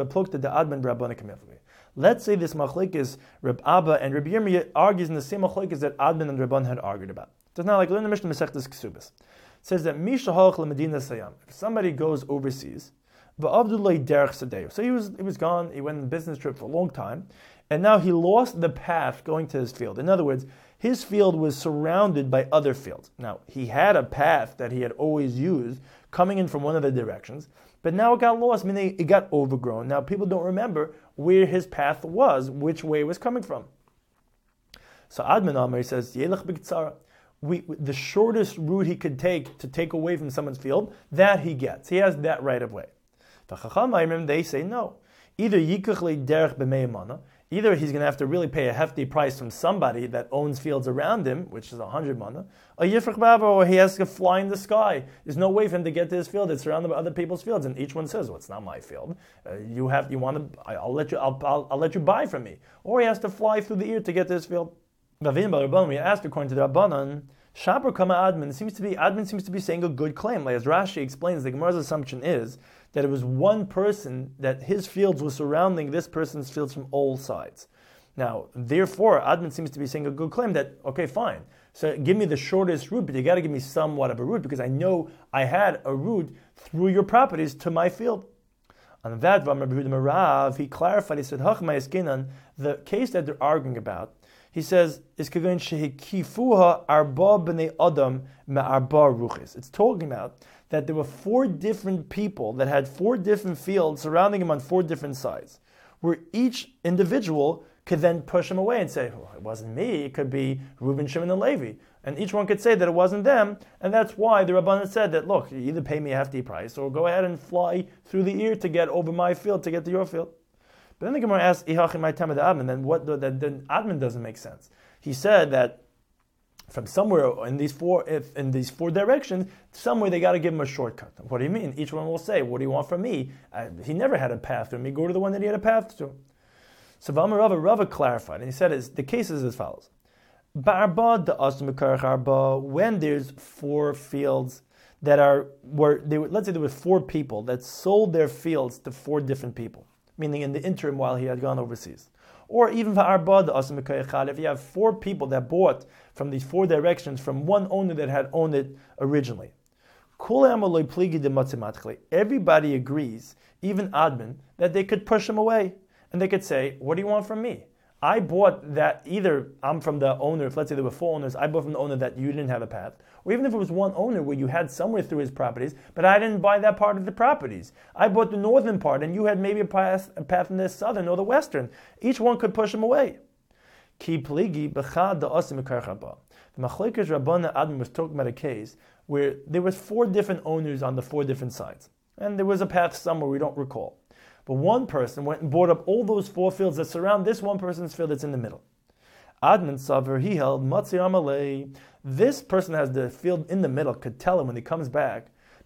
Speaker 1: let's say this machlekes, Reb Abba and Rabbi Yirmiyah argues in the same machlekes that Adman and Rabban had argued about. It's not like learn the Mishnah Masechtas Kesubos. It says that Misha halach leMedina Sayam. If somebody goes overseas, so he was gone, he went on a business trip for a long time, and now he lost the path going to his field. In other words, his field was surrounded by other fields. Now, he had a path that he had always used coming in from one of the directions, but now it got lost, meaning it got overgrown. Now people don't remember where his path was, which way it was coming from. So Adman Amar says, Yelech b'ktsara. The shortest route he could take away from someone's field, that he gets. He has that right of way. They say no. Either he's going to have to really pay a hefty price from somebody that owns fields around him, which is 100 mana, or he has to fly in the sky. There's no way for him to get to his field. It's surrounded by other people's fields, and each one says, "Well, it's not my field. I'll let you buy from me." Or he has to fly through the air to get to his field. We asked according to the Rabbanan, Shaper Kama Admin Admin seems to be saying a good claim. Like as Rashi explains, the Gemara's assumption is that it was one person that his fields were surrounding this person's fields from all sides. Now, therefore, Admin seems to be saying a good claim that, okay, fine. So give me the shortest route, but you got to give me somewhat of a route because I know I had a route through your properties to my field. On that, Rav, he clarified, he said, the case that they're arguing about, he says, it's talking about that there were 4 different people that had 4 different fields surrounding him on 4 different sides, where each individual could then push him away and say, well, it wasn't me, it could be Reuben, Shimon, and Levi. And each one could say that it wasn't them, and that's why the Rabbanan said that, look, you either pay me a hefty price or go ahead and fly through the air to get over my field, to get to your field. But then the Gemara asks, and then what? Then Admin doesn't make sense. He said that from somewhere in these 4 directions, somewhere they got to give him a shortcut. What do you mean? Each one will say, "What do you want from me?" He never had a path to me. Go to the one that he had a path to. So Rava clarified, and he said, the case is as follows: when there's 4 fields that let's say there were 4 people that sold their fields to 4 different people, meaning in the interim while he had gone overseas. Or even if you have 4 people that bought from these 4 directions from one owner that had owned it originally. Everybody agrees, even Admin, that they could push him away. And they could say, what do you want from me? I bought that, either I'm from the owner, if let's say there were 4 owners, I bought from the owner that you didn't have a path. Or even if it was one owner where you had somewhere through his properties, but I didn't buy that part of the properties. I bought the northern part, and you had maybe a path in the southern or the western. Each one could push him away. The Machlekes Rabbanan Admin was talking about a case where there was 4 different owners on the 4 different sides. And there was a path somewhere we don't recall. But one person went and bought up all those 4 fields that surround this one person's field that's in the middle. Admin Saver, he held, Matzi Amalei. This person has the field in the middle, could tell him when he comes back,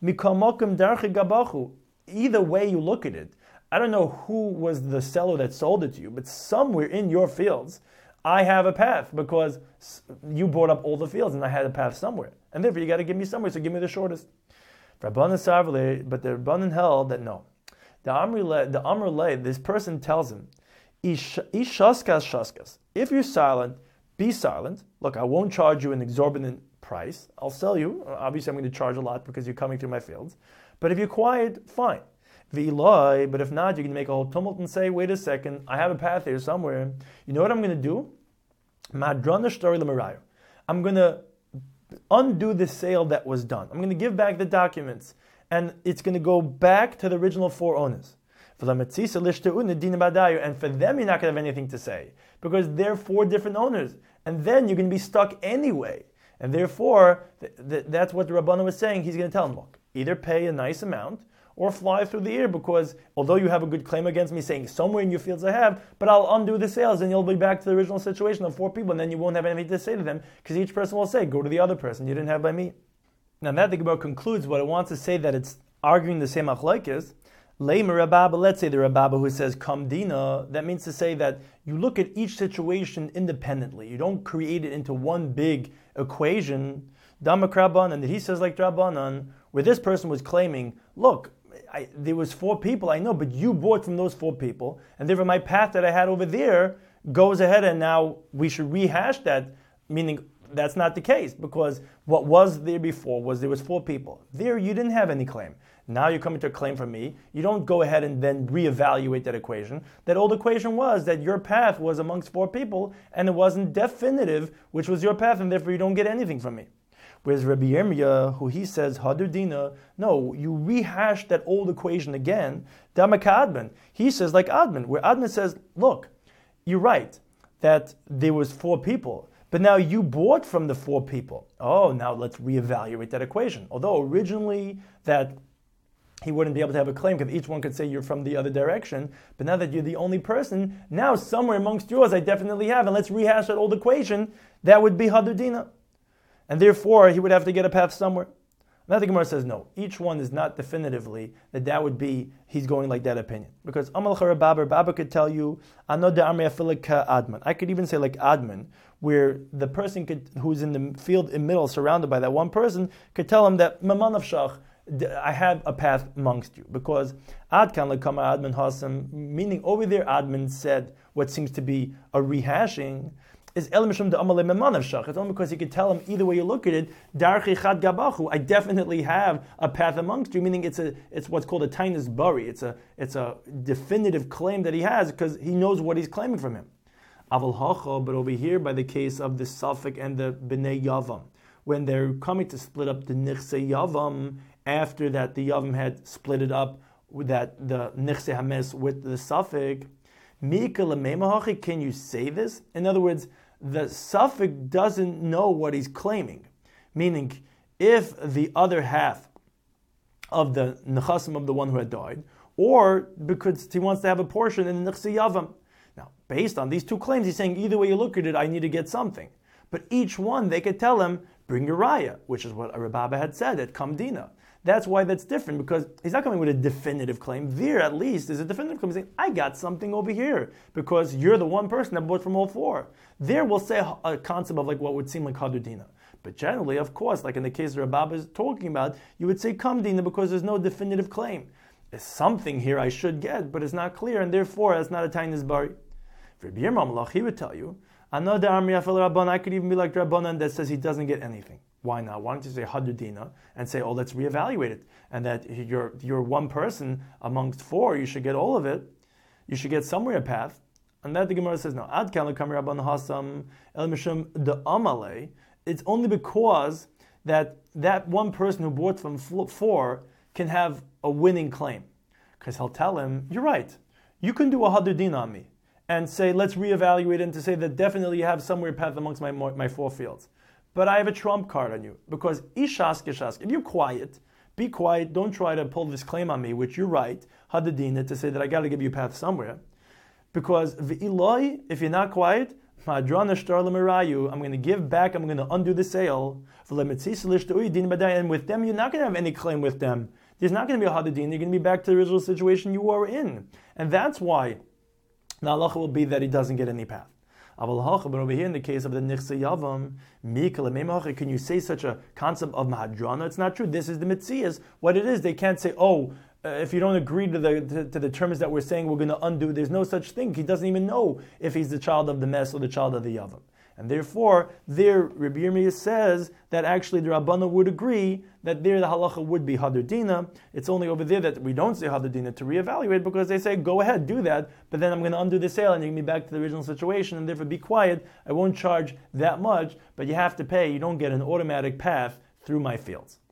Speaker 1: either way you look at it, I don't know who was the seller that sold it to you, but somewhere in your fields, I have a path because you bought up all the fields and I had a path somewhere. And therefore you got to give me somewhere, so give me the shortest. But the Rabbanan held that no. The Amrulay, this person tells him, Ishaskas. If you're silent, be silent. Look, I won't charge you an exorbitant price. I'll sell you. Obviously, I'm going to charge a lot because you're coming through my fields. But if you're quiet, fine. V'iloi, but if not, you can make a whole tumult and say, wait a second, I have a path here somewhere. You know what I'm going to do? I'm going to undo the sale that was done. I'm going to give back the documents. And it's going to go back to the original 4 owners. And for them, you're not going to have anything to say because they're 4 different owners. And then you're going to be stuck anyway. And therefore, that's what the Rabbanah was saying. He's going to tell them, look, either pay a nice amount or fly through the air, because although you have a good claim against me saying somewhere in your fields I have, but I'll undo the sales and you'll be back to the original situation of 4 people, and then you won't have anything to say to them because each person will say, go to the other person you didn't have by me. Now that the Gemara concludes what it wants to say, that it's arguing the same machlokes. Leimer Rababa, let's say the Rababa who says Kam Dina, that means to say that you look at each situation independently. You don't create it into one big equation. Damak Rabbanan, and he says like Rabbanan, where this person was claiming, look, there was 4 people, I know, but you bought from those 4 people, and therefore my path that I had over there goes ahead, and now we should rehash that, meaning that's not the case, because what was there before was there was 4 people. There you didn't have any claim. Now you're coming to a claim from me. You don't go ahead and then reevaluate that equation. That old equation was that your path was amongst 4 people, and it wasn't definitive, which was your path, and therefore you don't get anything from me. Whereas Rabbi Yirmiyah, who he says, Hadur Dina, no, you rehash that old equation again. Damaka Adman. He says like Adman, where Adman says, look, you're right, that there was 4 people, but now you bought from the 4 people. Oh, now let's reevaluate that equation. Although originally that he wouldn't be able to have a claim because each one could say you're from the other direction, but now that you're the only person, now somewhere amongst yours I definitely have, and let's rehash that old equation, that would be Hadur Dina. And therefore, he would have to get a path somewhere. Now the Gemara says, no, each one is not definitively that would be, he's going like that opinion. Because Amal Baba could tell you, Adman. I could even say like Adman, where the person who's in the field in middle, surrounded by that one person, could tell him that Mamanav Shach, I have a path amongst you. Because Adkan Lekama Adman Hasam, meaning over there Adman said what seems to be a rehashing, is El Mishum de Amalei Memanav Shach. It's only because he could tell him either way you look at it, Darchi Chad Gabachu, I definitely have a path amongst you, meaning it's what's called a tainus bari. It's a definitive claim that he has because he knows what he's claiming from him. Aval Hacha, but over here by the case of the Safek and the Bnei Yavam, when they're coming to split up the Nichse Yavam, after that the Yavam had split it up with that the Nichse Hames with the Safek, Mika Lememahachi, can you say this? In other words, the Safek doesn't know what he's claiming. Meaning, if the other half of the Nechasim of the one who had died, or because he wants to have a portion in the Nechse Yavam. Now, based on these 2 claims, he's saying either way you look at it, I need to get something. But each one, they could tell him, bring your raya, which is what Rababa had said at Kamdina. That's why that's different, because he's not coming with a definitive claim. There, at least, is a definitive claim. He's saying, I got something over here, because you're the one person that bought from all 4. There, we'll say a concept of like what would seem like Hadur Dina. But generally, of course, like in the case that Rababa is talking about, you would say Kamdina because there's no definitive claim. There's something here I should get, but it's not clear, and therefore, it's not a tainus bari. For Rabbi Yirmiyah, he would tell you, another Rabban, I could even be like Rabbanan that says he doesn't get anything. Why not? Why don't you say Hadur Dina and say, oh, let's reevaluate it, and that you're one person amongst 4, you should get all of it. You should get somewhere a path. And that the Gemara says, no, Ad kan lekam Rabban Hasam el mishum de Amalei. It's only because that one person who bought from 4 can have a winning claim. Because he'll tell him, you're right, you can do a Hadur Dina on me and say, let's reevaluate it, and to say that definitely you have somewhere a path amongst my 4 fields. But I have a trump card on you, because Ishask Ishask, if you're quiet, be quiet, don't try to pull this claim on me, which you're right, Hadur Dina, to say that I got to give you a path somewhere. Because V'iloi, if you're not quiet, I'm going to give back, I'm going to undo the sale. And with them, you're not going to have any claim with them. There's not going to be a Hadur Dina, you're going to be back to the original situation you were in. And that's why the halacha will be that he doesn't get any path. But over here in the case of the Nichse Yavam, can you say such a concept of Mahadrana? It's not true. This is the Mitzias. What it is, they can't say, if you don't agree to the terms that we're saying, we're going to undo. There's no such thing. He doesn't even know if he's the child of the Mes or the child of the Yavam. And therefore, there, Rabbi Yirmiyah says that actually the Rabbana would agree that there the halacha would be Hadur Dina. It's only over there that we don't say Hadur Dina to reevaluate, because they say, go ahead, do that, but then I'm going to undo the sale and you're going to be back to the original situation, and therefore be quiet. I won't charge that much, but you have to pay. You don't get an automatic path through my fields.